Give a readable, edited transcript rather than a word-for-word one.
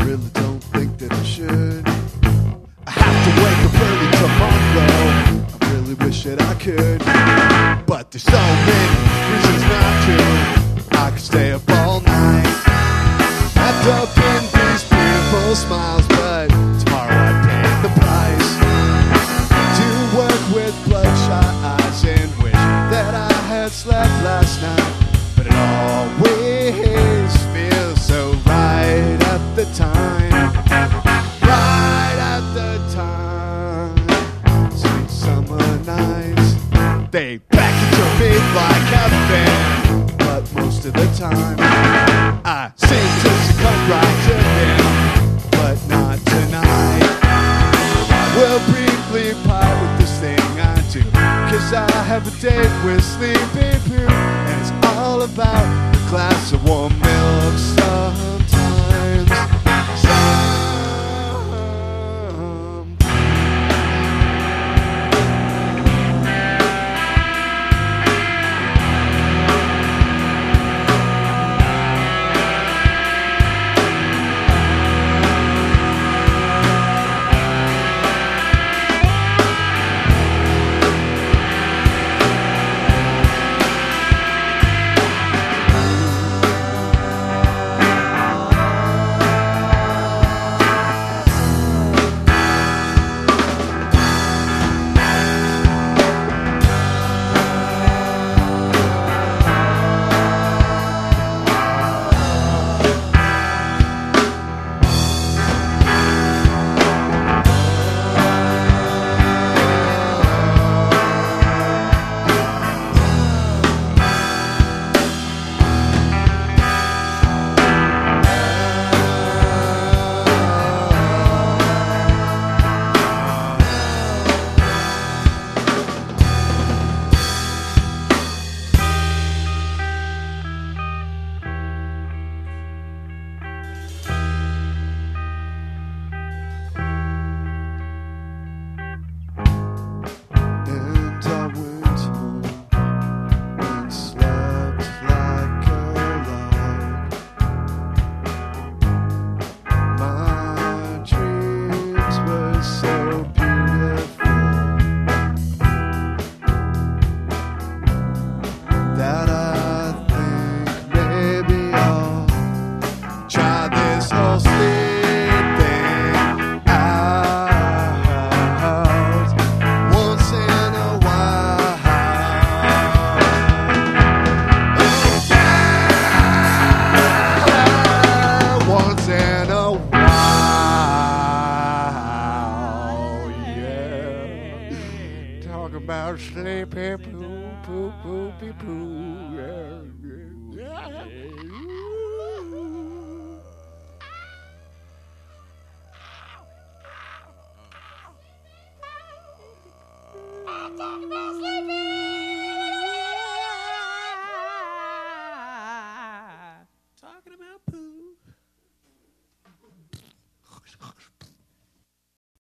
really don't think that I should. I have to wake up early tomorrow. I really wish that I could, but there's so many reasons not to. I could stay up all night, wrapped up in these beautiful smiles, but tomorrow I'd pay the price to work with bloodshot eyes and wish that I had slept last night. But it always feels so right at the time, right at the time. Sweet summer nights, they beckon to me like heaven, but most of the time I seem to succumb right to him, but not tonight. I will briefly part with this thing I do, 'cause I have a date with Sleepy Poo, and it's all about a glass of warm milk sometimes. About Sleepy Poo, poo, poo, pee, poo, yeah. I'm talking about